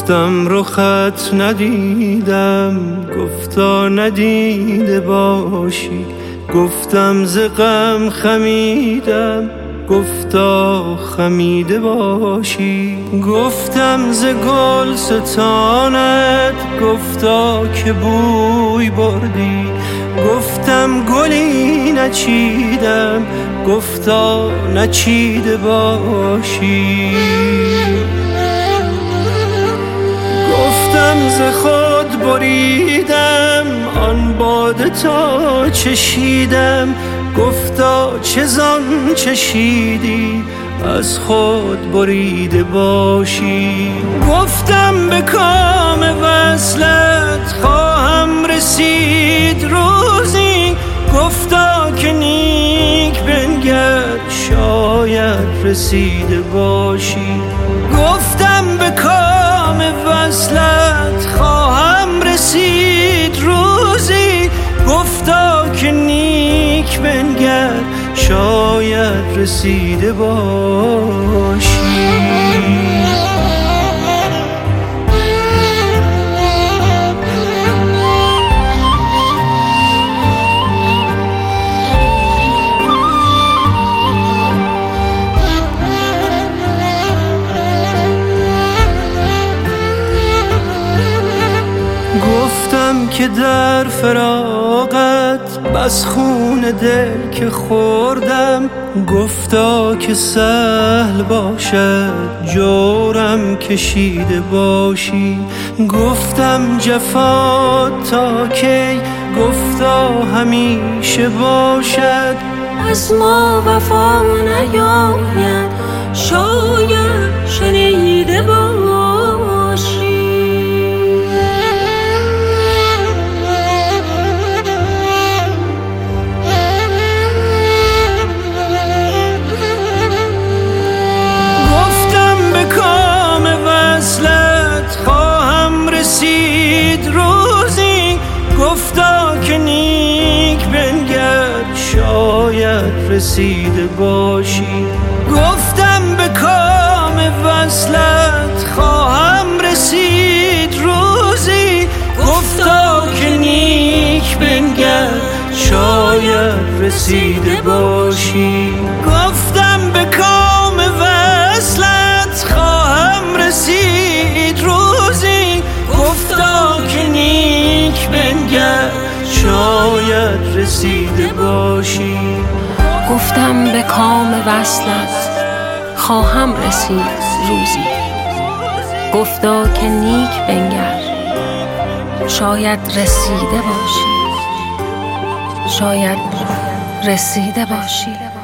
گفتم رخت ندیدم، گفتا ندیده باشی. گفتم ز غم خمیدم، گفتا خمیده باشی. گفتم ز گل ستانت، گفتا که بوی بردی. گفتم گلی نچیدم، گفتا نچیده باشی. گفتم ز خود بریدم، آن باده تا چشیدم. گفتا چه زان چشیدی، از خود بریده باشی. گفتم به کام وصلت خواهم رسید روزی. گفتا که نیک بنگر، شاید رسیده باشی. گفتم به کام وصلت خواهم رسید روزی. گفتا که نیک بنگر، شاید رسیده باشی. گفتم که در فراقت بس خون دل که خوردم. گفتا که سهل باشد جورم کشیده باشی. گفتم جفا تا کی، گفتا همیشه باشد. از ما وفا نیاید، شاید شنیده باشی. گفتا که نیک بنگر، شاید رسیده باشی. گفتم به کام وصلت خواهم رسید روزی. گفتا که نیک بنگر، شاید رسیده باشی. گفتم به کام وصلت خواهم رسید روزی. گفتا که نیک بنگر، شاید رسیده باشی. گفتم به کام وصلت خواهم رسید روزی. گفتا که نیک بنگر، شاید رسیده باشی. شاید رسیده باشی.